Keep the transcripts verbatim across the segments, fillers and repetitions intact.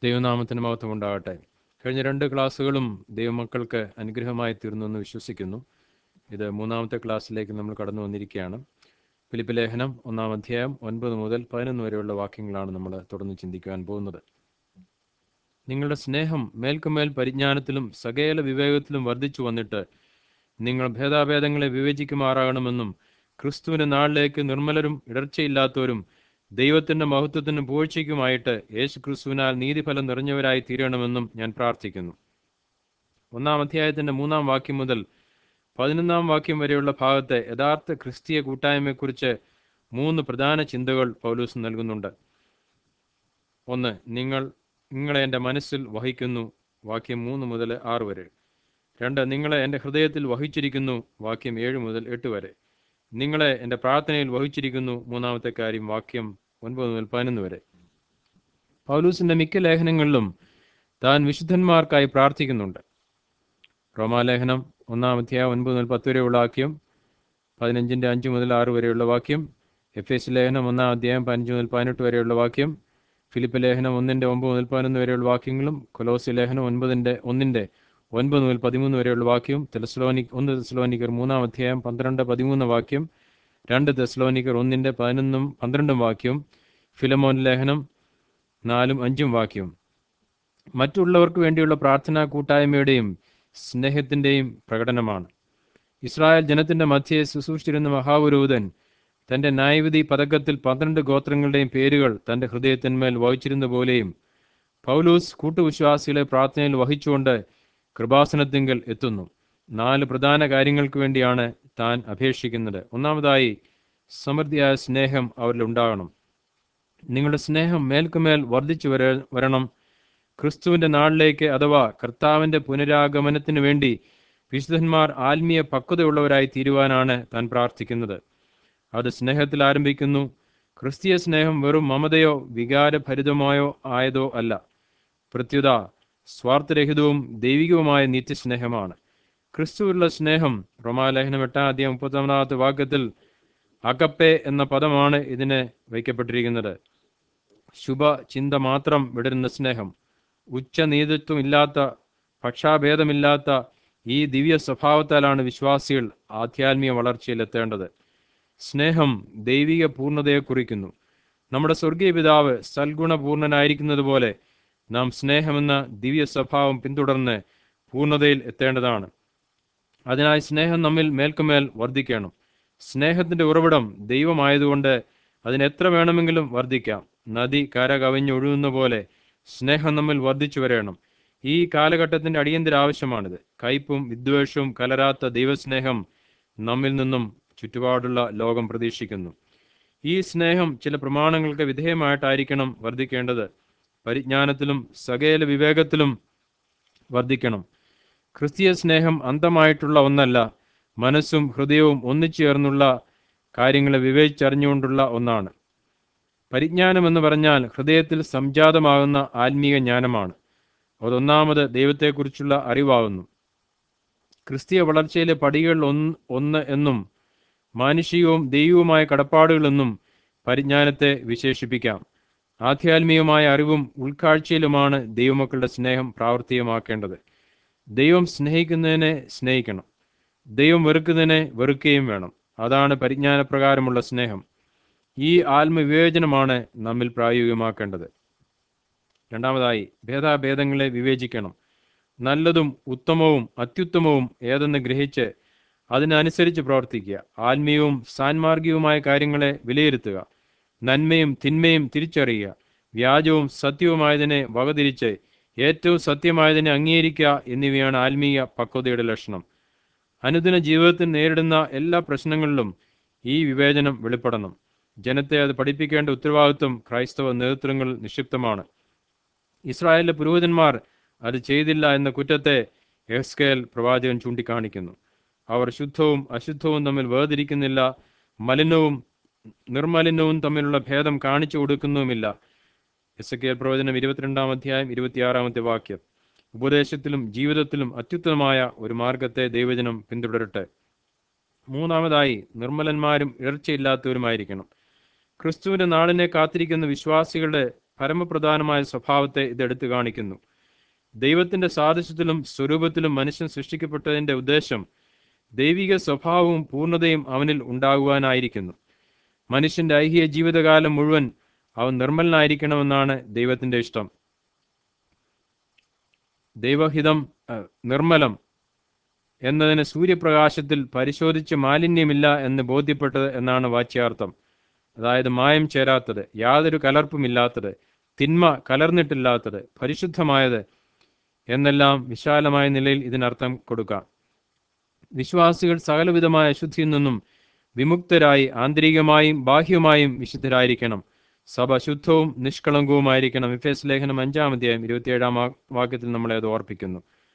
ദൈവനാമത്തിന് മഹത്വം ഉണ്ടാകട്ടെ. കഴിഞ്ഞ രണ്ട് ക്ലാസ്സുകളും ദൈവമക്കൾക്ക് അനുഗ്രഹമായി തീർന്നു എന്ന് വിശ്വസിക്കുന്നു. ഇത് മൂന്നാമത്തെ ക്ലാസ്സിലേക്ക് നമ്മൾ കടന്നു വന്നിരിക്കുകയാണ്. ഫിലിപ്പ് ലേഖനം ഒന്നാം അധ്യായം ഒൻപത് മുതൽ പതിനൊന്ന് വരെയുള്ള വാക്യങ്ങളാണ് നമ്മൾ തുടർന്ന് ചിന്തിക്കുവാൻ പോകുന്നത്. നിങ്ങളുടെ സ്നേഹം മേൽക്കുമേൽ പരിജ്ഞാനത്തിലും സകല വിവേകത്തിലും വർദ്ധിച്ചു വന്നിട്ട് നിങ്ങൾ ഭേദാഭേദങ്ങളെ വിവേചിക്കുമാറാകണമെന്നും ക്രിസ്തുവിന്റെ നാളിലേക്ക് നിർമ്മലരും ഇടർച്ചയില്ലാത്തവരും ദൈവത്തിന്റെ മഹത്വത്തിനും പുകഴ്ചയ്ക്കുമായിട്ട് യേശു ക്രിസ്തുവിനാൽ നീതിഫലം നിറഞ്ഞവരായി തീരണമെന്നും ഞാൻ പ്രാർത്ഥിക്കുന്നു. ഒന്നാം അധ്യായത്തിന്റെ മൂന്നാം വാക്യം മുതൽ പതിനൊന്നാം വാക്യം വരെയുള്ള ഭാഗത്തെ യഥാർത്ഥ ക്രിസ്തീയ കൂട്ടായ്മയെക്കുറിച്ച് മൂന്ന് പ്രധാന ചിന്തകൾ പൗലോസ് നൽകുന്നുണ്ട്. ഒന്ന്, നിങ്ങൾ നിങ്ങളെ എൻ്റെ മനസ്സിൽ വഹിക്കുന്നു, വാക്യം മൂന്ന് മുതൽ ആറ് വരെ. രണ്ട്, നിങ്ങളെ എൻ്റെ ഹൃദയത്തിൽ വഹിച്ചിരിക്കുന്നു, വാക്യം ഏഴ് മുതൽ എട്ട് വരെ. നിങ്ങളെ എൻ്റെ പ്രാർത്ഥനയിൽ വഹിച്ചിരിക്കുന്നു, മൂന്നാമത്തെ കാര്യം, വാക്യം ഒൻപത് മുതൽ പതിനൊന്ന് വരെ. പൗലൂസിന്റെ മിക്ക ലേഖനങ്ങളിലും താൻ വിശുദ്ധന്മാർക്കായി പ്രാർത്ഥിക്കുന്നുണ്ട്. റോമാലേഖനം ഒന്നാം അധ്യായം ഒൻപത് മുതൽ പത്ത് വരെയുള്ള വാക്യം, പതിനഞ്ചിന്റെ അഞ്ച് മുതൽ ആറ് വരെയുള്ള വാക്യം, എഫ് എസ് ലേഖനം ഒന്നാം അധ്യായം പതിനഞ്ച് മുതൽ പതിനെട്ട് വരെയുള്ള വാക്യം, ഫിലിപ്പ് ലേഖനം ഒന്നിന്റെ ഒമ്പത് മുതൽ പതിനൊന്ന് വരെയുള്ള വാക്യങ്ങളും, കൊലോസി ലേഖനം ഒൻപതിന്റെ ഒന്നിന്റെ ഒൻപത് മുതൽ പതിമൂന്ന് വരെയുള്ള വാക്യവും, തെസ്സലോനി ഒന്ന് തെസ്സലോനിക്കർ മൂന്നാം അധ്യായം പന്ത്രണ്ട് പതിമൂന്ന് വാക്യം, രണ്ട് തെസ്സലോനിക്കർ ഒന്നിന്റെ പതിനൊന്നും പന്ത്രണ്ടും വാക്യവും, ഫിലമോൻ ലേഖനം നാലും അഞ്ചും വാക്യവും മറ്റുള്ളവർക്ക് വേണ്ടിയുള്ള പ്രാർത്ഥനാ കൂട്ടായ്മയുടെയും സ്നേഹത്തിന്റെയും പ്രകടനമാണ്. ഇസ്രായേൽ ജനത്തിന്റെ മധ്യയെ ശുശ്രൂഷിച്ചിരുന്ന മഹാപുരോഹിതൻ തന്റെ ന്യായവിധി പതക്കത്തിൽ പന്ത്രണ്ട് ഗോത്രങ്ങളുടെയും പേരുകൾ തന്റെ ഹൃദയത്തിന്മേൽ വഹിച്ചിരുന്ന പോലെയും പൗലൂസ് കൂട്ടുവിശ്വാസികളെ പ്രാർത്ഥനയിൽ വഹിച്ചുകൊണ്ട് കൃപാസനത്തിങ്കൽ എത്തുന്നു. നാല് പ്രധാന കാര്യങ്ങൾക്ക് വേണ്ടിയാണ് താൻ അപേക്ഷിക്കുന്നത്. ഒന്നാമതായി, സമൃദ്ധിയായ സ്നേഹം അവരിൽ ഉണ്ടാകണം. നിങ്ങളുടെ സ്നേഹം മേൽക്കുമേൽ വർദ്ധിച്ചു വര വരണം ക്രിസ്തുവിന്റെ നാളിലേക്ക് അഥവാ കർത്താവിന്റെ പുനരാഗമനത്തിന് വേണ്ടി വിശുദ്ധന്മാർ ആത്മീയ പക്വതയുള്ളവരായി തീരുവാനാണ് താൻ പ്രാർത്ഥിക്കുന്നത്. അത് സ്നേഹത്തിൽ ആരംഭിക്കുന്നു. ക്രിസ്തീയ സ്നേഹം വെറും മമതയോ വികാരഭരിതമായോ ആയതോ അല്ല. പ്രത്യുത സ്വാർത്ഥരഹിതവും ദൈവികവുമായ നിത്യസ്നേഹമാണ്. ക്രിസ്തുവിലുള്ള സ്നേഹം, റോമാലേഖനം എട്ടാം അധ്യായം മുപ്പത്തൊമ്പതാമത്തെ വാക്യത്തിൽ അകപ്പെ എന്ന പദമാണ് ഇതിന് വയ്ക്കപ്പെട്ടിരിക്കുന്നത്. ശുഭ ചിന്ത മാത്രം വിടരുന്ന സ്നേഹം, ഉച്ചനീതിത്വം ഇല്ലാത്ത, പക്ഷാഭേദമില്ലാത്ത ഈ ദിവ്യ സ്വഭാവത്താലാണ് വിശ്വാസികൾ ആധ്യാത്മിക വളർച്ചയിലെത്തേണ്ടത്. സ്നേഹം ദൈവിക പൂർണ്ണതയെ കുറിക്കുന്നു. നമ്മുടെ സ്വർഗീയ പിതാവ് സൽഗുണപൂർണനായിരിക്കുന്നത് പോലെ നാം സ്നേഹമെന്ന ദിവ്യ സ്വഭാവം പിന്തുടർന്ന് പൂർണ്ണതയിൽ എത്തേണ്ടതാണ്. അതിനായി സ്നേഹം നമ്മിൽ മേൽക്കുമേൽ വർദ്ധിക്കണം. സ്നേഹത്തിന്റെ ഉറവിടം ദൈവമായതുകൊണ്ട് അതിന് എത്ര വേണമെങ്കിലും വർദ്ധിക്കാം. നദി കര കവിഞ്ഞൊഴുകുന്ന പോലെ സ്നേഹം നമ്മിൽ വർദ്ധിച്ചു വരണം. ഈ കാലഘട്ടത്തിന്റെ അടിയന്തര ആവശ്യമാണിത്. കയ്പും വിദ്വേഷവും കലരാത്ത ദൈവസ്നേഹം നമ്മിൽ നിന്നും ചുറ്റുപാടുള്ള ലോകം പ്രതീക്ഷിക്കുന്നു. ഈ സ്നേഹം ചില പ്രമാണങ്ങൾക്ക് വിധേയമായിട്ടായിരിക്കണം വർദ്ധിക്കേണ്ടത്. പരിജ്ഞാനത്തിലും സകല വിവേകത്തിലും വർദ്ധിക്കണം. ക്രിസ്തീയ സ്നേഹം അന്ധമായിട്ടുള്ള ഒന്നല്ല, മനസ്സും ഹൃദയവും ഒന്നിച്ചേർന്നുള്ള കാര്യങ്ങളെ വിവേചിച്ചറിഞ്ഞുകൊണ്ടുള്ള ഒന്നാണ്. പരിജ്ഞാനം എന്ന് പറഞ്ഞാൽ ഹൃദയത്തിൽ സംജാതമാകുന്ന ആത്മീയ ജ്ഞാനമാണ്. അതൊന്നാമത് ദൈവത്തെക്കുറിച്ചുള്ള അറിവാകുന്നു. ക്രിസ്തീയ വളർച്ചയിലെ പടികൾ ഒന്ന് ഒന്ന് എന്നും മാനുഷികവും ദൈവവുമായ കടപ്പാടുകളെന്നും പരിജ്ഞാനത്തെ വിശേഷിപ്പിക്കാം. ആധ്യാത്മികമായ അറിവും ഉൾക്കാഴ്ചയിലുമാണ് ദൈവമക്കളുടെ സ്നേഹം പ്രാവർത്തികമാക്കേണ്ടത്. ദൈവം സ്നേഹിക്കുന്നതിനെ സ്നേഹിക്കണം, ദൈവം വെറുക്കുന്നതിനെ വെറുക്കുകയും വേണം. അതാണ് പരിജ്ഞാനപ്രകാരമുള്ള സ്നേഹം. ഈ ആത്മവിവേചനമാണ് നമ്മിൽ പ്രായോഗികമാക്കേണ്ടത്. രണ്ടാമതായി, ഭേദാഭേദങ്ങളെ വിവേചിക്കണം. നല്ലതും ഉത്തമവും അത്യുത്തമവും ഏതെന്ന് ഗ്രഹിച്ച് അതിനനുസരിച്ച് പ്രവർത്തിക്കുക. ആത്മീയവും സാൻമാർഗികവുമായ കാര്യങ്ങളെ വിലയിരുത്തുക. നന്മയും തിന്മയും തിരിച്ചറിയുക. വ്യാജവും സത്യവുമായതിനെ വകതിരിച്ച് ഏറ്റവും സത്യമായതിനെ അംഗീകരിക്കുക എന്നിവയാണ് ആത്മീയ പക്വതയുടെ ലക്ഷണം. അനുദിന ജീവിതത്തിൽ നേരിടുന്ന എല്ലാ പ്രശ്നങ്ങളിലും ഈ വിവേചനം വെളിപ്പെടണം. ജനത്തെ അത് പഠിപ്പിക്കേണ്ട ഉത്തരവാദിത്വം ക്രൈസ്തവ നേതൃത്വങ്ങളിൽ നിക്ഷിപ്തമാണ്. ഇസ്രായേലിലെ പുരോഹിതന്മാർ അത് ചെയ്തില്ല എന്ന കുറ്റത്തെ എഹെസ്കേൽ പ്രവാചകൻ ചൂണ്ടിക്കാണിക്കുന്നു. അവർ ശുദ്ധവും അശുദ്ധവും തമ്മിൽ വേർതിരിക്കുന്നില്ല, മലിനവും നിർമ്മലിനവും തമ്മിലുള്ള ഭേദം കാണിച്ചു കൊടുക്കുന്നുമില്ല. എസെക്കിയേൽ പ്രവചനം ഇരുപത്തിരണ്ടാം അധ്യായം ഇരുപത്തിയാറാമത്തെ വാക്യം. ഉപദേശത്തിലും ജീവിതത്തിലും അത്യുത്തമമായ ഒരു മാർഗത്തെ ദൈവജനം പിന്തുടരട്ടെ. മൂന്നാമതായി, നിർമ്മലന്മാരും ഇടർച്ചയില്ലാത്തവരുമായിരിക്കണം. ക്രിസ്തുവിന്റെ നാളിനെ കാത്തിരിക്കുന്ന വിശ്വാസികളുടെ പരമപ്രധാനമായ സ്വഭാവത്തെ ഇത് എടുത്തു കാണിക്കുന്നു. ദൈവത്തിന്റെ സാദൃശ്യത്തിലും സ്വരൂപത്തിലും മനുഷ്യൻ സൃഷ്ടിക്കപ്പെട്ടതിന്റെ ഉദ്ദേശം ദൈവിക സ്വഭാവവും പൂർണ്ണതയും അവനിൽ ഉണ്ടാകുവാനായിരിക്കുന്നു. മനുഷ്യന്റെ ഐഹിക ജീവിതകാലം മുഴുവൻ അവൻ നിർമ്മലനായിരിക്കണമെന്നാണ് ദൈവത്തിന്റെ ഇഷ്ടം. ദൈവഹിതം നിർമ്മലം എന്നതിന് സൂര്യപ്രകാശത്തിൽ പരിശോധിച്ച് മാലിന്യമില്ല എന്ന് ബോധ്യപ്പെട്ടത് എന്നാണ് വാച്യാർത്ഥം. അതായത് മായം ചേരാത്തത്, യാതൊരു കലർപ്പുമില്ലാത്തത്, തിന്മ കലർന്നിട്ടില്ലാത്തത്, പരിശുദ്ധമായത് എന്നെല്ലാം വിശാലമായ നിലയിൽ ഇതിനർത്ഥം കൊടുക്കാം. വിശ്വാസികൾ സകലവിധമായ അശുദ്ധിയിൽ നിന്നും വിമുക്തരായി ആന്തരികമായും ബാഹ്യമായും വിശുദ്ധരായിരിക്കണം. സഭ ശുദ്ധവും നിഷ്കളങ്കവുമായിരിക്കണം. എഫേസ്യ ലേഖനം അഞ്ചാം അധ്യായം ഇരുപത്തിയേഴാം വാക്യത്തിൽ നമ്മളെ അത് ഓർപ്പിക്കുന്നു.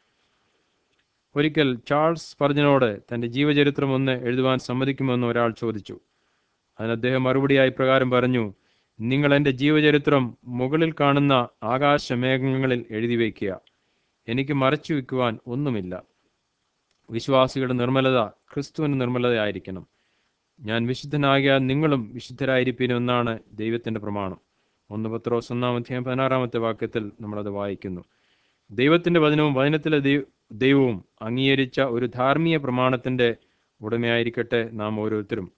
ഒരിക്കൽ ചാൾസ് സ്പർജനോട് തന്റെ ജീവചരിത്രം ഒന്ന് എഴുതുവാൻ സമ്മതിക്കുമെന്ന് ഒരാൾ ചോദിച്ചു. അതിന് അദ്ദേഹം മറുപടിയായി പ്രകാരം പറഞ്ഞു, നിങ്ങൾ എൻ്റെ ജീവചരിത്രം മുകളിൽ കാണുന്ന ആകാശമേഘങ്ങളിൽ എഴുതി വയ്ക്കുക. എനിക്ക് മറച്ചു വയ്ക്കുവാൻ ഒന്നുമില്ല. വിശ്വാസികളുടെ നിർമ്മലത ക്രിസ്തുവിന് നിർമ്മലതയായിരിക്കണം. ഞാൻ വിശുദ്ധനാകിയാൽ നിങ്ങളും വിശുദ്ധരായിരിപ്പിനെന്നാണ് ദൈവത്തിന്റെ പ്രമാണം. ഒന്ന് പത്രോസ് ഒന്നാം അധ്യായം പതിനാറാമത്തെ വാക്യത്തിൽ നമ്മളത് വായിക്കുന്നു. ദൈവത്തിന്റെ വചനവും വചനത്തിലെ ദൈവവും അംഗീകരിച്ച ഒരു ധാർമ്മിക പ്രമാണത്തിന്റെ ഉടമയായിരിക്കട്ടെ നാം ഓരോരുത്തരും.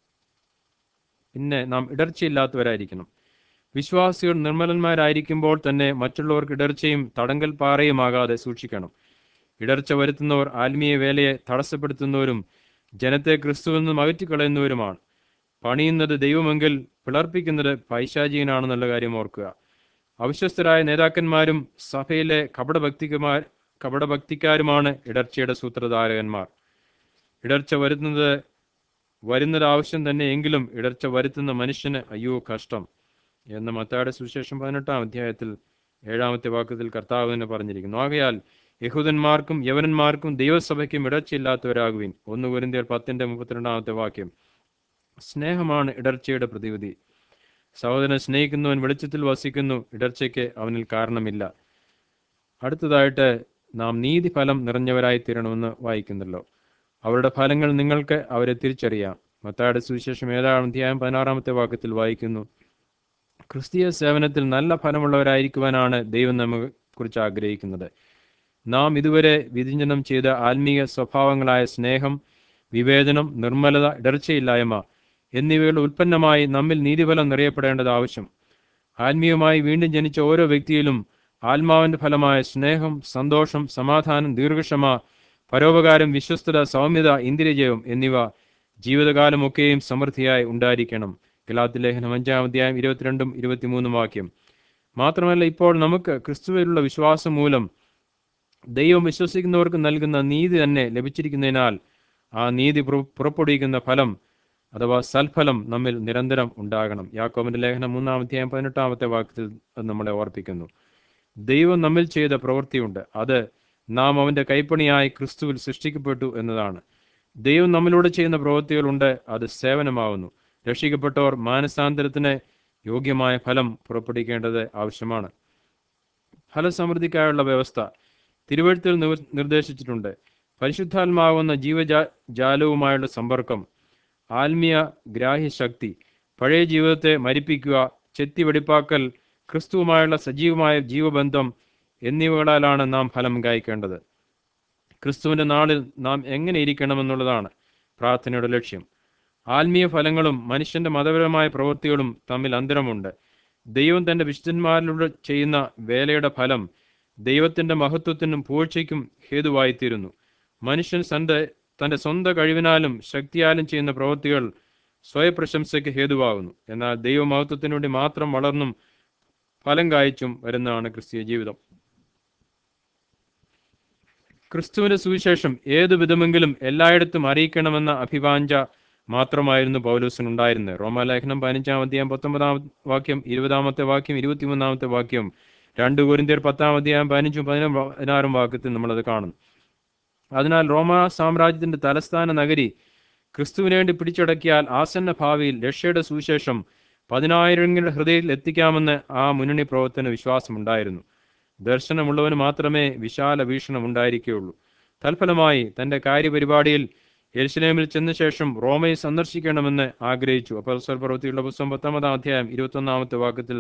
പിന്നെ നാം ഇടർച്ചയില്ലാത്തവരായിരിക്കണം. വിശ്വാസികൾ നിർമ്മലന്മാരായിരിക്കുമ്പോൾ തന്നെ മറ്റുള്ളവർക്ക് ഇടർച്ചയും തടങ്കൽ പാറയുമാകാതെ സൂക്ഷിക്കണം. ഇടർച്ച വരുത്തുന്നവർ ആത്മീയ വേലയെ തടസ്സപ്പെടുത്തുന്നവരും ജനത്തെ ക്രിസ്തുവിൽ നിന്നും അകറ്റിക്കളയുന്നവരുമാണ്. പണിയുന്നത് ദൈവമെങ്കിൽ പിളർപ്പിക്കുന്നത് പൈശാചികനാണെന്നുള്ള കാര്യം ഓർക്കുക. അവിശ്വസ്തരായ നേതാക്കന്മാരും സഭയിലെ കപടഭക്തിക്കുമാർ കപടഭക്തിക്കാരുമാണ് ഇടർച്ചയുടെ സൂത്രധാരകന്മാർ. ഇടർച്ച വരുന്നത് വരുന്നത് ആവശ്യം തന്നെ, എങ്കിലും ഇടർച്ച വരുത്തുന്ന മനുഷ്യന് അയ്യോ കഷ്ടം എന്ന് മത്തായിയുടെ സുവിശേഷം പതിനെട്ടാം അധ്യായത്തിൽ ഏഴാമത്തെ വാക്യത്തിൽ കർത്താവ് തന്നെ പറഞ്ഞിരിക്കുന്നു. ആകയാൽ യഹൂദന്മാർക്കും യവനന്മാർക്കും ദൈവസഭയ്ക്കും ഇടർച്ചയില്ലാത്തവരാകുവിൻ. ഒന്ന് കൊരിന്ത്യർ പത്തിന്റെ മുപ്പത്തിരണ്ടാമത്തെ വാക്യം. സ്നേഹമാണ് ഇടർച്ചയുടെ പ്രതിവിധി. സഹോദരനെ സ്നേഹിക്കുന്നവൻ വെളിച്ചത്തിൽ വസിക്കുന്നു, ഇടർച്ചയ്ക്ക് അവനിൽ കാരണമില്ല. അടുത്തതായിട്ട് നാം നീതിഫലം നിറഞ്ഞവരായി തീരണമെന്ന് വായിക്കുന്നല്ലോ. അവരുടെ ഫലങ്ങൾ നിങ്ങൾക്ക് അവരെ തിരിച്ചറിയാം. മത്തായിയുടെ സുവിശേഷം ഏഴാം അധ്യായം പതിനാറാമത്തെ വാക്യത്തിൽ വായിക്കുന്നു, ക്രിസ്തീയ സേവനത്തിൽ നല്ല ഫലമുള്ളവരായിരിക്കുവാനാണ് ദൈവം നമ്മെ കുറിച്ച് ആഗ്രഹിക്കുന്നത്. നാം ഇതുവരെ വിചിന്തനം ചെയ്ത ആത്മീയ സ്വഭാവങ്ങളായ സ്നേഹം, വിവേചനം, നിർമ്മലത, ഇടർച്ചയില്ലായ്മ എന്നിവയുടെ ഉൽപ്പന്നമായി നമ്മിൽ നീതിഫലം നിറയപ്പെടേണ്ടത് ആവശ്യം. ആത്മീയമായി വീണ്ടും ജനിച്ച ഓരോ വ്യക്തിയിലും ആത്മാവിന്റെ ഫലമായ സ്നേഹം, സന്തോഷം, സമാധാനം, ദീർഘക്ഷമ, പരോപകാരം, വിശ്വസ്തത, സൗമ്യത, ഇന്ദ്രിയജയം എന്നിവ ജീവിതകാലമൊക്കെയും സമൃദ്ധിയായി ഉണ്ടായിരിക്കണം. ഗലാത്യ ലേഖനം അഞ്ചാം അധ്യായം ഇരുപത്തിരണ്ടും ഇരുപത്തിമൂന്നും വാക്യം. മാത്രമല്ല, ഇപ്പോൾ നമുക്ക് ക്രിസ്തുവിലുള്ള വിശ്വാസം മൂലം ദൈവം വിശ്വസിക്കുന്നവർക്ക് നൽകുന്ന നീതി തന്നെ ലഭിച്ചിരിക്കുന്നതിനാൽ ആ നീതി പുറപ്പെടുവിക്കുന്ന ഫലം അഥവാ സൽഫലം നമ്മിൽ നിരന്തരം ഉണ്ടാകണം. യാക്കോബിന്റെ ലേഖനം മൂന്നാം അധ്യായം പതിനെട്ടാമത്തെ വാക്യത്തിൽ അത് നമ്മളെ ഓർപ്പിക്കുന്നു. ദൈവം നമ്മിൽ ചെയ്ത പ്രവൃത്തിയുണ്ട്. അത് നാം അവന്റെ കൈപ്പണിയായി ക്രിസ്തുവിൽ സൃഷ്ടിക്കപ്പെട്ടു എന്നതാണ്. ദൈവം നമ്മിലൂടെ ചെയ്യുന്ന പ്രവൃത്തികളുണ്ട്. അത് സേവനമാവുന്നു. രക്ഷിക്കപ്പെട്ടവർ മാനസാന്തരത്തിന് യോഗ്യമായ ഫലം പുറപ്പെടുവിക്കേണ്ടത് ആവശ്യമാണ്. ഫലസമൃദ്ധിക്കായുള്ള വ്യവസ്ഥ തിരുവെഴുത്തിൽ നിർദ്ദേശിച്ചിട്ടുണ്ട്. പരിശുദ്ധാത്മാവുന്ന ജീവജാ ജാലവുമായുള്ള സമ്പർക്കം, ആത്മീയ ഗ്രാഹ്യശക്തി, പഴയ ജീവിതത്തെ മരിപ്പിക്കുക, ചെത്തി വെടിപ്പാക്കൽ, ക്രിസ്തുവുമായുള്ള സജീവമായ ജീവബന്ധം എന്നിവകളാലാണ് നാം ഫലം കായ്ക്കേണ്ടത്. ക്രിസ്തുവിന്റെ നാളിൽ നാം എങ്ങനെ ഇരിക്കണമെന്നുള്ളതാണ് പ്രാർത്ഥനയുടെ ലക്ഷ്യം. ആത്മീയ ഫലങ്ങളും മനുഷ്യന്റെ മതപരമായ പ്രവൃത്തികളും തമ്മിൽ അന്തരമുണ്ട്. ദൈവം തന്റെ വിശുദ്ധന്മാരിലൂടെ ചെയ്യുന്ന വേലയുടെ ഫലം ദൈവത്തിന്റെ മഹത്വത്തിനും പൂഴ്ചയ്ക്കും ഹേതുവായിത്തീരുന്നു. മനുഷ്യൻ തന്റെ തന്റെ സ്വന്തം കഴിവിനാലും ശക്തിയാലും ചെയ്യുന്ന പ്രവൃത്തികൾ സ്വയപ്രശംസയ്ക്ക് ഹേതുവാകുന്നു. എന്നാൽ ദൈവമഹത്വത്തിനു വേണ്ടി മാത്രം വളർന്നും ഫലം കായ്ച്ചും വരുന്നതാണ് ക്രിസ്തീയ ജീവിതം. ക്രിസ്തുവിന്റെ സുവിശേഷം ഏതു വിധമെങ്കിലും എല്ലായിടത്തും അറിയിക്കണമെന്ന അഭിവാഞ്ച മാത്രമായിരുന്നു പൗലോസിനുണ്ടായിരുന്നത്. റോമാലേഖനം പതിനഞ്ചാം അധ്യായം പത്തൊമ്പതാം വാക്യം, ഇരുപതാമത്തെ വാക്യം, ഇരുപത്തിമൂന്നാമത്തെ വാക്യം, രണ്ട് കൊരിന്ത്യർ പത്താം അധ്യായം പതിനഞ്ചും പതിനാറും വാക്യത്തിൽ നമ്മളത് കാണുന്നു. അതിനാൽ റോമ സാമ്രാജ്യത്തിന്റെ തലസ്ഥാന നഗരി ക്രിസ്തുവിന് വേണ്ടി പിടിച്ചടക്കിയാൽ ആസന്ന ഭാവിയിൽ രക്ഷയുടെ സുവിശേഷം പതിനായിരങ്ങളുടെ ഹൃദയത്തിൽ എത്തിക്കാമെന്ന് ആ മുന്നണി പ്രവർത്തന വിശ്വാസമുണ്ടായിരുന്നു. ദർശനമുള്ളവന് മാത്രമേ വിശാല വീക്ഷണം ഉണ്ടായിരിക്കുകയുള്ളൂ. തൽഫലമായി തന്റെ കാര്യപരിപാടിയിൽ യെരുശലേമിൽ ചെന്ന ശേഷം റോമയെ സന്ദർശിക്കണമെന്ന് ആഗ്രഹിച്ചു. അപ്പോസ്തല പ്രവൃത്തികളുടെ പുസ്തകം പത്തൊമ്പതാം അധ്യായം ഇരുപത്തൊന്നാമത്തെ വാക്യത്തിൽ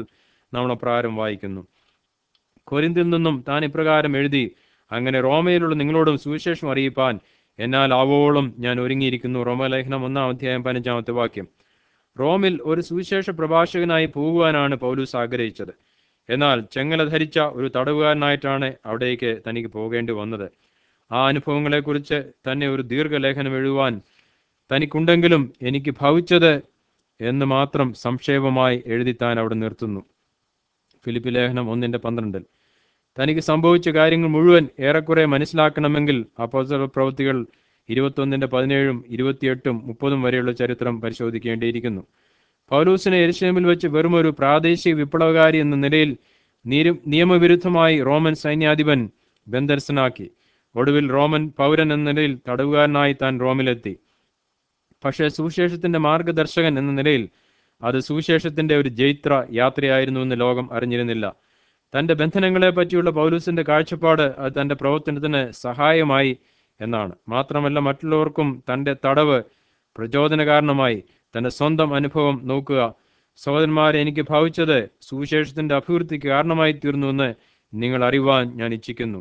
നമ്മൾ അപ്രകാരം വായിക്കുന്നു. കൊരിന്തിൽ നിന്നും താൻ ഇപ്രകാരം എഴുതി, അങ്ങനെ റോമയിലുള്ള നിങ്ങളോടും സുവിശേഷം അറിയിപ്പാൻ എന്നാൽ ആവോളം ഞാൻ ഒരുങ്ങിയിരിക്കുന്നു. റോമലേഖനം ഒന്നാം അധ്യായം പതിനഞ്ചാമത്തെ വാക്യം. റോമിൽ ഒരു സുവിശേഷ പ്രഭാഷകനായി പോകുവാനാണ് പൗലൂസ് ആഗ്രഹിച്ചത്. എന്നാൽ ചെങ്ങല ധരിച്ച ഒരു തടവുകാരനായിട്ടാണ് അവിടേക്ക് തനിക്ക് പോകേണ്ടി വന്നത്. ആ അനുഭവങ്ങളെക്കുറിച്ച് തന്നെ ഒരു ദീർഘലേഖനം എഴുതുവാൻ തനിക്കുണ്ടെങ്കിലും എനിക്ക് ഭവിച്ചത് എന്ന് മാത്രം സംക്ഷേപമായി എഴുതി താൻ അവിടെ നിർത്തുന്നു. ഫിലിപ്പി ലേഖനം ഒന്നിന്റെ പന്ത്രണ്ടിൽ തനിക്ക് സംഭവിച്ച കാര്യങ്ങൾ മുഴുവൻ ഏറെക്കുറെ മനസ്സിലാക്കണമെങ്കിൽ അപ്പോസ്തല പ്രവൃത്തികൾ ഇരുപത്തൊന്നിന്റെ പതിനേഴും ഇരുപത്തിയെട്ടും മുപ്പതും വരെയുള്ള ചരിത്രം പരിശോധിക്കേണ്ടിയിരിക്കുന്നു. പൗലൂസിനെ യെരുശലേമിൽ വെച്ച് വെറും ഒരു പ്രാദേശിക വിപ്ലവകാരി എന്ന നിലയിൽ നിയമവിരുദ്ധമായി റോമൻ സൈന്യാധിപൻ ബന്ധനസ്ഥനാക്കി. ഒടുവിൽ റോമൻ പൗരൻ എന്ന നിലയിൽ തടവുകാരനായി താൻ റോമിലെത്തി. പക്ഷേ സുവിശേഷത്തിന്റെ മാർഗദർശകൻ എന്ന നിലയിൽ അത് സുവിശേഷത്തിന്റെ ഒരു ജൈത്ര യാത്രയായിരുന്നുവെന്ന് ലോകം അറിഞ്ഞിരുന്നില്ല. തന്റെ ബന്ധനങ്ങളെ പറ്റിയുള്ള പൗലൂസിന്റെ കാഴ്ചപ്പാട് അത് തന്റെ പ്രവർത്തനത്തിന് സഹായമായി എന്നാണ്. മാത്രമല്ല, മറ്റുള്ളവർക്കും തന്റെ തടവ് പ്രചോദനകാരണമായി. തന്റെ സ്വന്തം അനുഭവം നോക്കുക. സഹോദരന്മാരെ, എനിക്ക് ഭവിച്ചത് സുവിശേഷത്തിന്റെ അഭിവൃദ്ധിക്ക് കാരണമായി തീർന്നുവെന്ന് നിങ്ങൾ അറിയുവാൻ ഞാൻ ഇച്ഛിക്കുന്നു.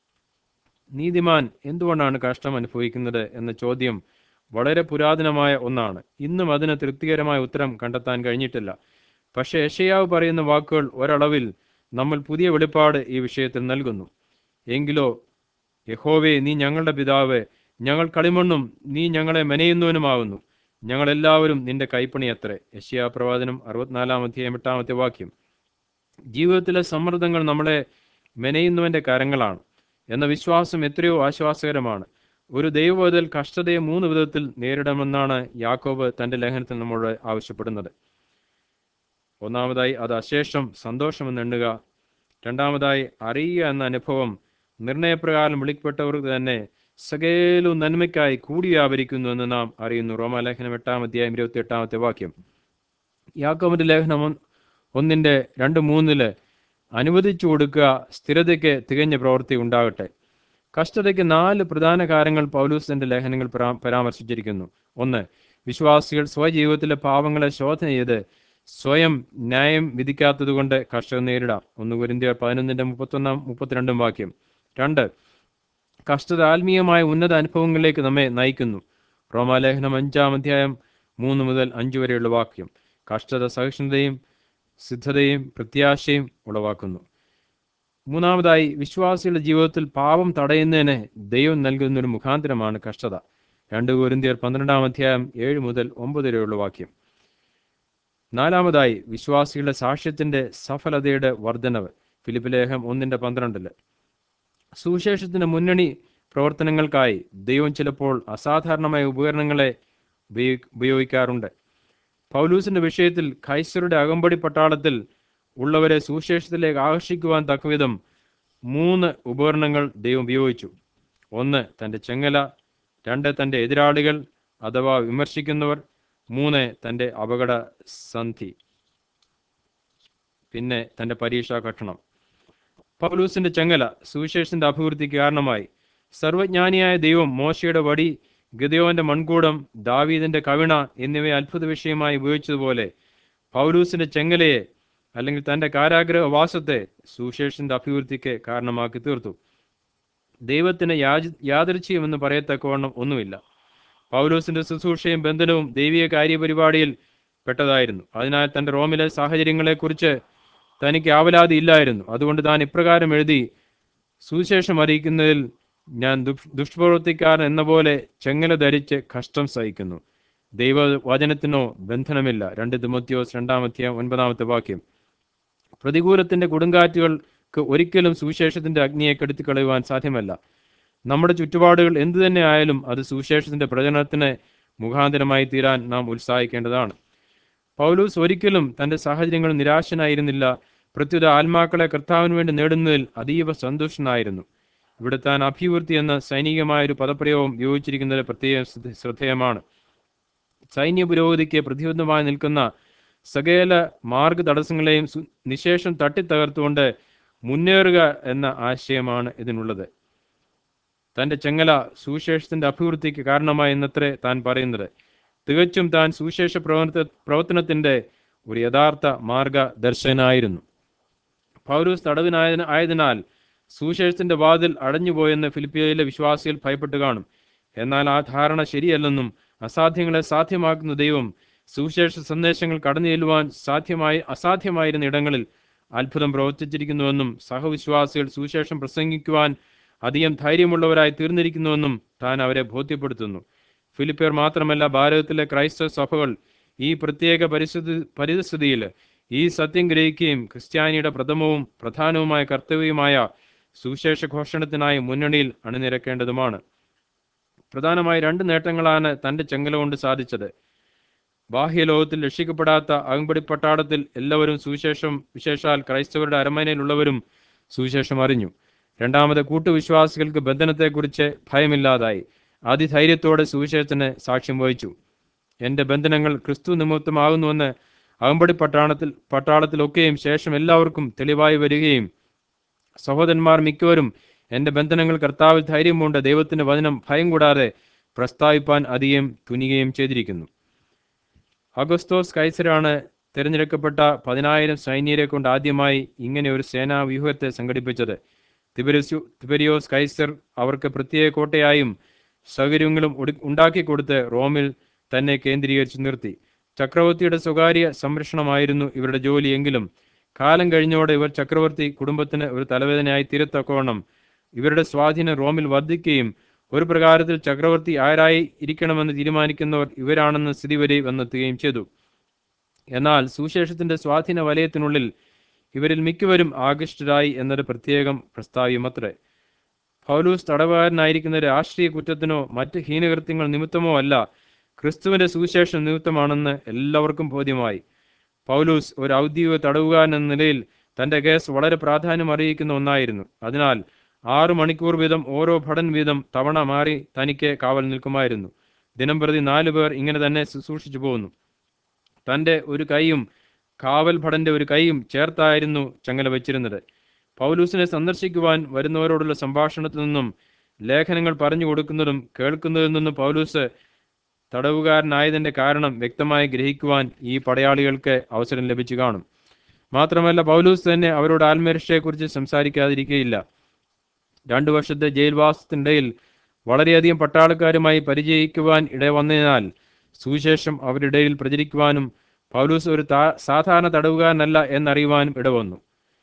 നീതിമാൻ എന്തുകൊണ്ടാണ് കഷ്ടം അനുഭവിക്കുന്നത് എന്ന ചോദ്യം വളരെ പുരാതനമായ ഒന്നാണ്. ഇന്നും അതിന് തൃപ്തികരമായ ഉത്തരം കണ്ടെത്താൻ കഴിഞ്ഞിട്ടില്ല. പക്ഷേ യെശയ്യാവ് പറയുന്ന വാക്കുകൾ ഒരളവിൽ നമ്മൾ പുതിയ വെളിപ്പാട് ഈ വിഷയത്തിൽ നൽകുന്നു. എങ്കിലോ യഹോവേ, നീ ഞങ്ങളുടെ പിതാവ്, ഞങ്ങൾ കളിമണ്ണും നീ ഞങ്ങളെ മെനയുന്നവനുമാകുന്നു. ഞങ്ങളെല്ലാവരും നിന്റെ കൈപ്പണി അത്രേ. യെശയ്യാ പ്രവാചനം അറുപത്തിനാലാം അധ്യായം എട്ടാമത്തെ വാക്യം. ജീവിതത്തിലെ സമ്മർദ്ദങ്ങൾ നമ്മളെ മെനയുന്നവന്റെ കരങ്ങളാണ് എന്ന വിശ്വാസം എത്രയോ ആശ്വാസകരമാണ്. ഒരു ദൈവവചനം കഷ്ടതയെ മൂന്ന് വിധത്തിൽ നേരിടണമെന്നാണ് യാക്കോബ് തന്റെ ലേഖനത്തിൽ നമ്മോട് ആവശ്യപ്പെടുന്നത്. ഒന്നാമതായി അത് അശേഷം സന്തോഷമെന്ന് എണ്ണുക. രണ്ടാമതായി അറിയുക എന്ന അനുഭവം നിർണയപ്രകാരം വിളിക്കപ്പെട്ടവർക്ക് തന്നെ സകലവും നന്മയ്ക്കായി കൂടി വ്യാപരിക്കുന്നു എന്ന് നാം അറിയുന്നു. റോമാലേഖനം എട്ടാം അധ്യായം ഇരുപത്തി എട്ടാമത്തെ വാക്യം. യാക്കോബിന്റെ ലേഖനം ഒന്നിന്റെ രണ്ട് മൂന്നില് അനുവദിച്ചു കൊടുക്കുക, സ്ഥിരതയ്ക്ക് തികഞ്ഞ പ്രവൃത്തി ഉണ്ടാകട്ടെ. കഷ്ടതയ്ക്ക് നാല് പ്രധാന കാര്യങ്ങൾ പൗലൂസ് തന്റെ ലേഖനങ്ങൾ പരാമർശിച്ചിരിക്കുന്നു. ഒന്ന്, വിശ്വാസികൾ സ്വജീവിതത്തിലെ പാവങ്ങളെ ശോധന ചെയ്ത് സ്വയം ന്യായം വിധിക്കാത്തത് കൊണ്ട് കഷ്ടത നേരിടാം. ഒന്ന് കൊരിന്ത്യർ പതിനൊന്നിന്റെ മുപ്പത്തൊന്നാം മുപ്പത്തിരണ്ടും വാക്യം. രണ്ട്, കഷ്ടത ആത്മീയമായ ഉന്നത അനുഭവങ്ങളിലേക്ക് നമ്മെ നയിക്കുന്നു. റോമാലേഖനം അഞ്ചാം അധ്യായം മൂന്ന് മുതൽ അഞ്ചു വരെയുള്ള വാക്യം. കഷ്ടത സഹിഷ്ണുതയും സിദ്ധതയും പ്രത്യാശയും ഉളവാക്കുന്നു. മൂന്നാമതായി, വിശ്വാസികളുടെ ജീവിതത്തിൽ പാപം തടയുന്നതിന് ദൈവം നൽകുന്ന ഒരു മുഖാന്തരമാണ് കഷ്ടത. രണ്ട് കൊരിന്ത്യർ പന്ത്രണ്ടാം അധ്യായം ഏഴ് മുതൽ ഒമ്പത് വരെയുള്ള വാക്യം. നാലാമതായി, വിശ്വാസികളുടെ സാക്ഷ്യത്തിന്റെ സഫലതയുടെ വർധനവ്. ഫിലിപ്പി ലേഖനം ഒന്നിന്റെ പന്ത്രണ്ടില് സുവിശേഷത്തിന്റെ മുന്നണി പ്രവർത്തനങ്ങൾക്കായി ദൈവം ചിലപ്പോൾ അസാധാരണമായ ഉപകരണങ്ങളെ ഉപയോഗിക്കാറുണ്ട്. പൗലൂസിന്റെ വിഷയത്തിൽ കൈസരുടെ അകമ്പടി പട്ടാളത്തിൽ ഉള്ളവരെ സുവിശേഷത്തിലേക്ക് ആകർഷിക്കുവാൻ തക്കവിധം മൂന്ന് ഉപകരണങ്ങൾ ദൈവം ഉപയോഗിച്ചു. ഒന്ന്, തന്റെ ചെങ്ങല. രണ്ട്, തന്റെ എതിരാളികൾ അഥവാ വിമർശിക്കുന്നവർ. മൂന്ന്, തന്റെ അപകട സന്ധി, പിന്നെ തന്റെ പരീക്ഷാ കഷണം. പൗലൂസിന്റെ ചെങ്ങല സുവിശേഷത്തിന്റെ അഭിവൃദ്ധിക്ക് കാരണമായി. സർവജ്ഞാനിയായ ദൈവം മോശയുടെ വടി, ഗിദെയോന്റെ മൺകൂടം, ദാവീദിന്റെ കവിണ എന്നിവയെ അത്ഭുത വിഷയമായി ഉപയോഗിച്ചതുപോലെ പൗലൂസിന്റെ ചെങ്ങലയെ അല്ലെങ്കിൽ തന്റെ കാരാഗ്രഹവാസത്തെ സുവിശേഷത്തിന്റെ അഭിവൃദ്ധിക്ക് കാരണമാക്കി തീർത്തു. ദൈവത്തിന് യാദൃച്ഛികമെന്ന് പറയത്തക്കവണ്ണം ഒന്നുമില്ല. പൗലൂസിന്റെ ശുശ്രൂഷയും ബന്ധനവും ദൈവിക കാര്യപരിപാടിയിൽ പെട്ടതായിരുന്നു. അതിനാൽ തന്റെ റോമിലെ സാഹചര്യങ്ങളെക്കുറിച്ച് തനിക്ക് ആവലാതി ഇല്ലായിരുന്നു. അതുകൊണ്ട് താൻ ഇപ്രകാരം എഴുതി, സുവിശേഷം അറിയിക്കുന്നതിൽ ഞാൻ ദുഷ്പ്രവർത്തിക്കാരൻ എന്ന പോലെ ചെങ്ങല ധരിച്ച് കഷ്ടം സഹിക്കുന്നു. ദൈവവചനത്തിനോ ബന്ധനമില്ല. രണ്ട് തിമോത്തിയോസ് രണ്ടാമധ്യായം ഒൻപതാമത്തെ വാക്യം. പ്രതികൂലത്തിന്റെ കൊടുങ്കാറ്റുകൾക്ക് ഒരിക്കലും സുവിശേഷത്തിന്റെ അഗ്നിയെ കെടുത്തിക്കളയുവാൻ സാധ്യമല്ല. നമ്മുടെ ചുറ്റുപാടുകൾ എന്തു തന്നെ ആയാലും അത് സുവിശേഷത്തിന്റെ പ്രചരണത്തിന് മുഖാന്തരമായി തീരാൻ നാം ഉത്സാഹിക്കേണ്ടതാണ്. പൗലൂസ് ഒരിക്കലും തന്റെ സാഹചര്യങ്ങൾ നിരാശനായിരുന്നില്ല. പ്രത്യുത ആത്മാക്കളെ കർത്താവിന് വേണ്ടി നേടുന്നതിൽ അതീവ സന്തുഷ്ടനായിരുന്നു. ഇവിടെ താൻ അഭിവൃദ്ധി എന്ന സൈനികമായൊരു പദപ്രയോഗം ഉപയോഗിച്ചിരിക്കുന്നത് പ്രത്യേകം ശ്രദ്ധേയമാണ്. സൈന്യ പുരോഗതിക്ക് പ്രതിബന്ധമായി നിൽക്കുന്ന സകല മാർഗ തടസ്സങ്ങളെയും നിശേഷം തട്ടിത്തകർത്തുകൊണ്ട് മുന്നേറുക എന്ന ആശയമാണ് ഇതിനുള്ളത്. തന്റെ ചെങ്ങല സുവിശേഷത്തിന്റെ അഭിവൃദ്ധിക്ക് കാരണമായി എന്നത്രേ താൻ പറയുന്നത്. തികച്ചും താൻ സുവിശേഷ പ്രവർത്ത പ്രവർത്തനത്തിന്റെ ഒരു യഥാർത്ഥ മാർഗദർശകനായിരുന്നു. പൗലോസ് തടവിനായ ആയതിനാൽ സുവിശേഷത്തിന്റെ വാതിൽ അടഞ്ഞുപോയെന്ന് ഫിലിപ്പിയിലെ വിശ്വാസികൾ ഭയപ്പെട്ടു കാണും. എന്നാൽ ആ ധാരണ ശരിയല്ലെന്നും അസാധ്യങ്ങളെ സാധ്യമാക്കുന്ന ദൈവം സുവിശേഷ സന്ദേശങ്ങൾ കടന്നു ചെല്ലുവാൻ സാധ്യമായി അസാധ്യമായിരുന്ന ഇടങ്ങളിൽ അത്ഭുതം പ്രവർത്തിച്ചിരിക്കുന്നുവെന്നും സഹവിശ്വാസികൾ സുവിശേഷം പ്രസംഗിക്കുവാൻ അധികം ധൈര്യമുള്ളവരായി തീർന്നിരിക്കുന്നുവെന്നും താൻ അവരെ ബോധ്യപ്പെടുത്തുന്നു. ഫിലിപ്പിയർ മാത്രമല്ല, ഭാരതത്തിലെ ക്രൈസ്തവ സഭകൾ ഈ പ്രത്യേക പരിസ്ഥിതി പരിസ്ഥിതിയിൽ ഈ സത്യം ഗ്രഹിക്കുകയും ക്രിസ്ത്യാനിയുടെ പ്രഥമവും പ്രധാനവുമായ കർത്തവ്യമായ സുവിശേഷ ഘോഷണത്തിനായി മുന്നണിയിൽ അണിനിരക്കേണ്ടതുമാണ്. പ്രധാനമായി രണ്ട് നേട്ടങ്ങളാണ് തന്റെ ചെങ്കല കൊണ്ട് സാധിച്ചത്. ബാഹ്യലോകത്തിൽ രക്ഷിക്കപ്പെടാത്ത അകമ്പടി പട്ടാളത്തിൽ എല്ലാവരും സുവിശേഷം, വിശേഷാൽ ക്രൈസ്തവരുടെ അരമനയിലുള്ളവരും സുവിശേഷം അറിഞ്ഞു. രണ്ടാമത്, കൂട്ടുവിശ്വാസികൾക്ക് ബന്ധനത്തെക്കുറിച്ച് ഭയമില്ലാതായി. അതിധൈര്യത്തോടെ സുവിശേഷത്തിന് സാക്ഷ്യം വഹിച്ചു. എന്റെ ബന്ധനങ്ങൾ ക്രിസ്തു നിമിത്തമാകുന്നുവെന്ന് അകമ്പടി പട്ടാളത്തിൽ പട്ടാളത്തിലൊക്കെയും ശേഷം എല്ലാവർക്കും തെളിവായി വരികയും സഹോദരന്മാർ മിക്കവരും എന്റെ ബന്ധനങ്ങൾ കർത്താവിൽ ധൈര്യം കൊണ്ട് ദൈവത്തിന്റെ വചനം ഭയം കൂടാതെ പ്രസ്താവിപ്പാൻ അധികം തുനിയുകയും ചെയ്തിരിക്കുന്നു. അഗസ്തോസ് കൈസരാണ് തിരഞ്ഞെടുക്കപ്പെട്ട പതിനായിരം സൈന്യരെ കൊണ്ട് ആദ്യമായി ഇങ്ങനെ ഒരു സേനാ വ്യൂഹത്തെ സംഘടിപ്പിച്ചത്. തിബരിയു തിബരിയോസ് കൈസർ അവർക്ക് പ്രത്യേക കോട്ടയായും സൗകര്യങ്ങളും ഉണ്ടാക്കിക്കൊടുത്ത് റോമിൽ തന്നെ കേന്ദ്രീകരിച്ചു നിർത്തി. ചക്രവർത്തിയുടെ സ്വകാര്യ സംരക്ഷണമായിരുന്നു ഇവരുടെ ജോലി. എങ്കിലും കാലം കഴിഞ്ഞോടെ ഇവർ ചക്രവർത്തി കുടുംബത്തിന് ഒരു തലവേദനയായി തീരത്തക്കവണ്ണം ഇവരുടെ സ്വാധീനം റോമിൽ വർദ്ധിക്കുകയും ഒരു പ്രകാരത്തിൽ ചക്രവർത്തി ആരായി ഇരിക്കണമെന്ന് തീരുമാനിക്കുന്നവർ ഇവരാണെന്ന സ്ഥിതി വരെ വന്നെത്തുകയും ചെയ്തു. എന്നാൽ സുവിശേഷത്തിന്റെ സ്വാധീന വലയത്തിനുള്ളിൽ ഇവരിൽ മിക്കവരും ആകൃഷ്ടരായി എന്നത് പ്രത്യേകം പ്രസ്താവ്യമത്രേ. പൗലൂസ് തടവുകാരനായിരിക്കുന്ന രാഷ്ട്രീയ കുറ്റത്തിനോ മറ്റ് ഹീനകൃത്യങ്ങൾ നിമിത്തമോ അല്ല, ക്രിസ്തുവിന്റെ സുവിശേഷം നിമിത്തമാണെന്ന് എല്ലാവർക്കും ബോധ്യമായി. പൗലൂസ് ഒരു ഔദ്യോഗിക തടവുകാരൻ എന്ന നിലയിൽ തന്റെ കേസ് വളരെ പ്രാധാന്യം അറിയിക്കുന്ന ഒന്നായിരുന്നു. അതിനാൽ ആറു മണിക്കൂർ വീതം ഓരോ ഭടൻ വീതം തവണ മാറി തനിക്ക് കാവൽ നിൽക്കുമായിരുന്നു. ദിനം പ്രതി നാലു പേർ ഇങ്ങനെ തന്നെ ശുശ്രൂഷിച്ചു പോകുന്നു. തന്റെ ഒരു കൈയും കാവൽ ഭടന്റെ ഒരു കൈയും ചേർത്തായിരുന്നു ചങ്ങല വെച്ചിരുന്നത്. പൗലൂസിനെ സന്ദർശിക്കുവാൻ വരുന്നവരോടുള്ള സംഭാഷണത്തിൽ നിന്നും ലേഖനങ്ങൾ പറഞ്ഞു കൊടുക്കുന്നതും കേൾക്കുന്നതിൽ നിന്നും പൗലൂസ് തടവുകാരനായതിന്റെ കാരണം വ്യക്തമായി ഗ്രഹിക്കുവാൻ ഈ പടയാളികൾക്ക് അവസരം ലഭിച്ചു കാണും. മാത്രമല്ല, പൗലൂസ് തന്നെ അവരോട് ആത്മരക്ഷയെക്കുറിച്ച് സംസാരിക്കാതിരിക്കുകയില്ല. രണ്ടു വർഷത്തെ ജയിൽവാസത്തിനിടയിൽ വളരെയധികം പട്ടാളക്കാരുമായി പരിചയിക്കുവാൻ ഇടവന്നതിനാൽ സുവിശേഷം അവരുടെ ഇടയിൽ പ്രചരിക്കുവാനും പൗലൂസ് ഒരു സാധാരണ തടവുകാരനല്ല എന്നറിയുവാനും ഇടവന്നു.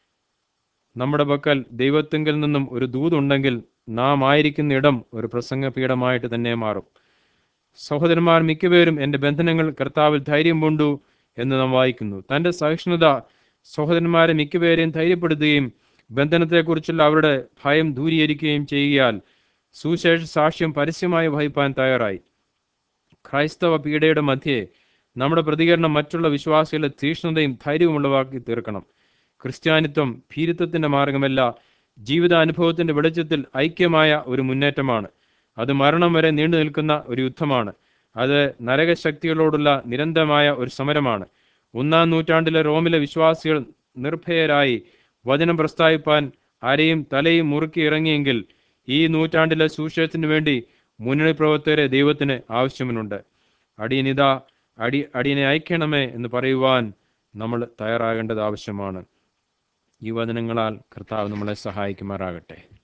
നമ്മുടെ പക്കൽ ദൈവത്തിങ്കിൽ നിന്നും ഒരു ദൂതുണ്ടെങ്കിൽ നാം ആയിരിക്കുന്ന ഇടം ഒരു പ്രസംഗപീഠമായിട്ട് തന്നെ മാറും. സഹോദരന്മാർ മിക്കപേരും എന്റെ ബന്ധനങ്ങൾ കർത്താവിൽ ധൈര്യം കൊണ്ടു എന്ന് നാം വായിക്കുന്നു. തന്റെ സഹിഷ്ണുത സഹോദരന്മാരെ മിക്കപേരെയും ധൈര്യപ്പെടുത്തുകയും ബന്ധനത്തെക്കുറിച്ചുള്ള അവരുടെ ഭയം ദൂരീകരിക്കുകയും ചെയ്യുകയാൽ സുവിശേഷ സാക്ഷ്യം പരസ്യമായി വഹിപ്പാൻ തയ്യാറായി. ക്രൈസ്തവ പീഡയുടെ മധ്യേ നമ്മുടെ പ്രതികരണം മറ്റുള്ള വിശ്വാസികളുടെ തീക്ഷ്ണതയും ധൈര്യവും ഉളവാക്കി തീർക്കണം. ക്രിസ്ത്യാനിത്വം ഭീരുത്വത്തിന്റെ മാർഗമല്ല, ജീവിതാനുഭവത്തിന്റെ വെളിച്ചത്തിൽ ഐക്യമായ ഒരു മുന്നേറ്റമാണ്. അത് മരണം വരെ നീണ്ടു നിൽക്കുന്ന ഒരു യുദ്ധമാണ്. അത് നരകശക്തികളോടുള്ള നിരന്തരമായ ഒരു സമരമാണ്. ഒന്നാം നൂറ്റാണ്ടിലെ റോമിലെ വിശ്വാസികൾ നിർഭയരായി വചനം പ്രസ്താവിപ്പാൻ ആരെയും തലയും മുറുക്കി ഇറങ്ങിയെങ്കിൽ ഈ നൂറ്റാണ്ടിലെ സുവിശേഷത്തിനു വേണ്ടി മുന്നണി പ്രവർത്തകരെ ദൈവത്തിന് ആവശ്യമുണ്ട്. അടിയനിതാ അടി അടിയനെ അയക്കണമേ എന്ന് പറയുവാൻ നമ്മൾ തയ്യാറാകേണ്ടത് ആവശ്യമാണ്. ഈ വചനങ്ങളാൽ കർത്താവ് നമ്മളെ സഹായിക്കുമാറാകട്ടെ.